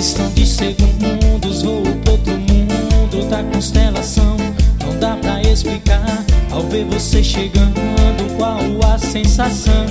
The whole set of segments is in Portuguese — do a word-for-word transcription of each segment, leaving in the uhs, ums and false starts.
Questão de segundos, vou pro outro mundo da constelação. Não dá pra explicar, ao ver você chegando, qual a sensação.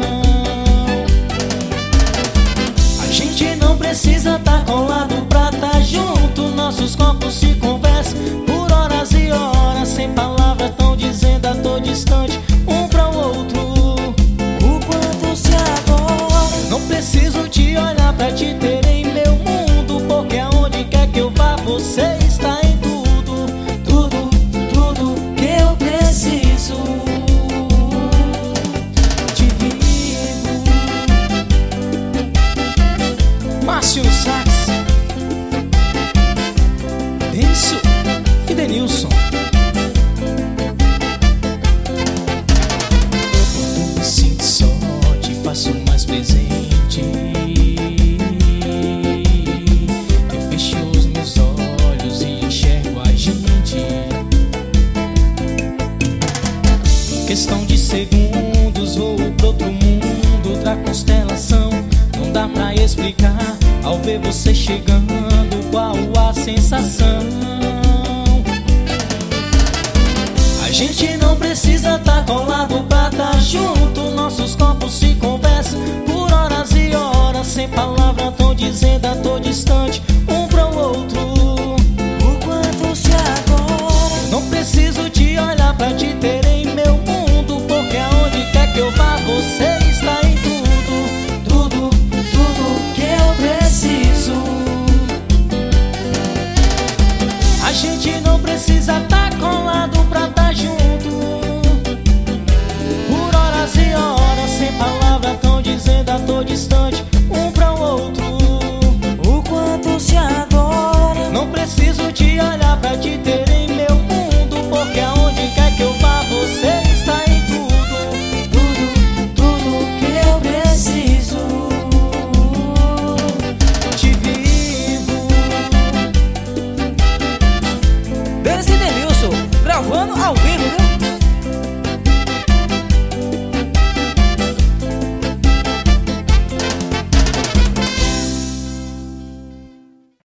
A gente não precisa tá colado pra tá junto. Nossos corpos se conversam por horas e horas, sem palavras tão dizendo a tô distante um pra o outro. O quanto se agora não preciso te olhar pra te ter em meu mundo, porque aonde quer que eu vá você está em tudo, tudo, tudo que eu preciso. Te vivo. Márcio Sax, Denso e Denilson. Quando me sinto só, te faço mais presente. Eu fecho os meus olhos e enxergo a gente. Em questão de segundos, vou pro outro mundo, outra constelação. Não dá pra explicar, ao ver você chegando, qual a sensação. A gente não precisa tá colado pra tá junto. Nossos corpos se conversam por horas e horas, sem palavra tão dizendo a tô distante um pro outro. O quanto se agora não preciso te olhar pra te ter em meu mundo, porque aonde quer que eu vá você está em tudo, tudo, tudo que eu preciso. A gente não precisa tá colado pra tá junto por horas e horas, sem palavra tão dizendo a tô distante um pra o outro. O quanto se agora não preciso te olhar pra te ter